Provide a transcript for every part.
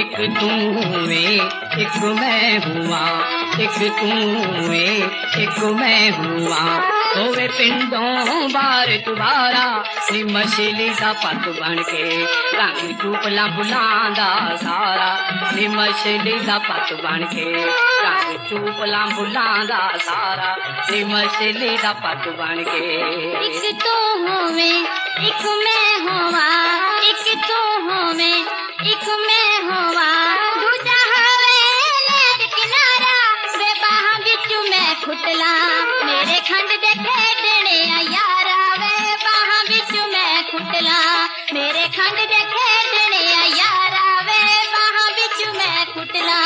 एक तू वे एक मैं हुआ, एक तू वे एक मैं हुआ। होवे पिंडों बार दुबारा नी मछली दा पत बन के रंग चूपला बुलांदा सारा, नी मछली दा पत बन के रंग चूपला बुलांदा सारा, नी मछली दा पत बन के। एक तू होवे एक मैं होवा, एक तू होवे एक मैं होवा। दूजा हवे लैर किनारा वे बाहां बिचू मैं खुटला, मेरे खंड दे खेडणे आ यारा वे बाहां बिचू मैं खुटला, मेरे खंड दे खेडणे आ यारा वे बाहां बिचू मैं खुटला।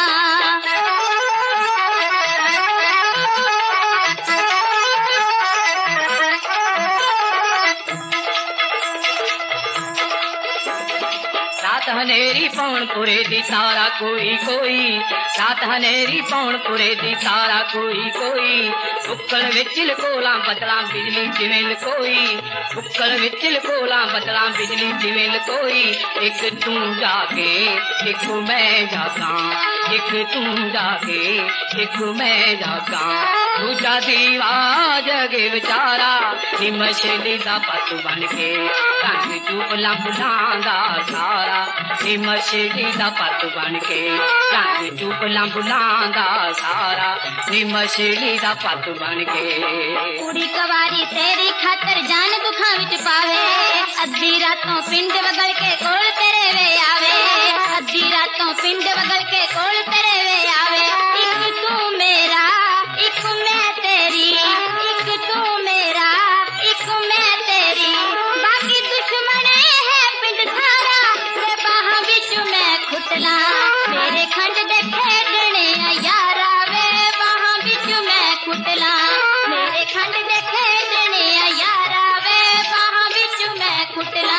रात हनेरी पौनपुरे दी सारा कोई कोई, रात हनेरी पौनपुरे दी सारा कोई कोई। बुक्कल विच लकोला बदला बिजली जिवें लकोई, बुक्कल विच लकोला बदला बिजली जिवें लकोई। एक तू जागे एक मैं जागा, एक तू जागे एक मैं जागा। दूजा दीवा जगे बेचारा नी मछली दा पत बन के रंग चूपला बुलांदा सारा, नी मछली दा पत बन के रंग चूपला बुलांदा सारा, नी मछली दा पत बन के। कुड़ी कवारी तेरी खातर जान दुखां विच पावे, अद्धी रातों पिंड वगल के कोल तेरे वे आवे, अद्धी रातों पिंड वगल के कोल तेरे वे आवे। एक तू मेरा एक मैं तेरी, एक तू मेरा एक मैं तेरी। बाकी दुश्मन है पिंड सारा वे बाहां बिच मैं खुटला, मेरे खंड दे खेडणे आ यारा वे बाहां बिच मैं खुटला, मेरे खंड दे खेडणे आ यारा वे बाहां बिच मैं खुटला।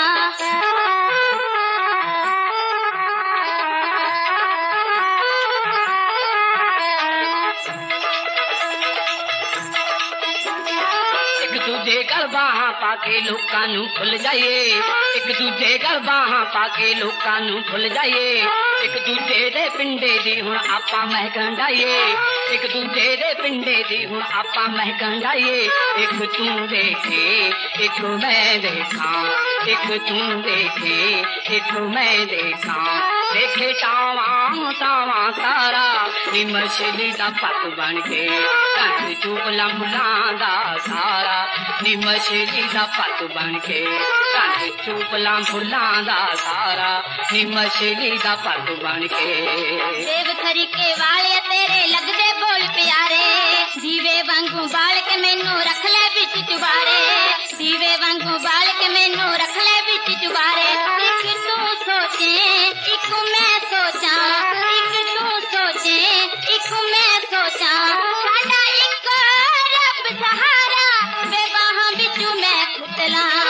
दूजे गल बाहां पाके लोकां नू भुल जाइए, एक दूजे गल बाहां पाके लोकां नू भुल जाइए। एक दूजे दे पिंडे दी हुण आपां महकन डाइए, एक दूजे दे पिंडे दी हुण आपां महकन डाइए। एक तू देखे एक मैं देखा, एक तू देखे एक मैं देखा। देखे टावां टावां तारा नी मछली दा पत बन के रंग चूपला बुलांदा सारा, नी मछली दा पत बन के रंग चूपला बुलांदा सारा, नी मछली दा पत बन के। देव खरी के वाले तेरे लगदे बोल प्यारे, दीवे वांगू बाल के मैनू रख ले बिच चुबारे, दीवे वांगू बाल के मैनू रख ले बिच चुबारे। एक तू सोचे एक मैं सोचा, एक तू सोचे एक मैं सोचा। साडा एक रब सहारा वे बाहां बिचू मैं खुटला,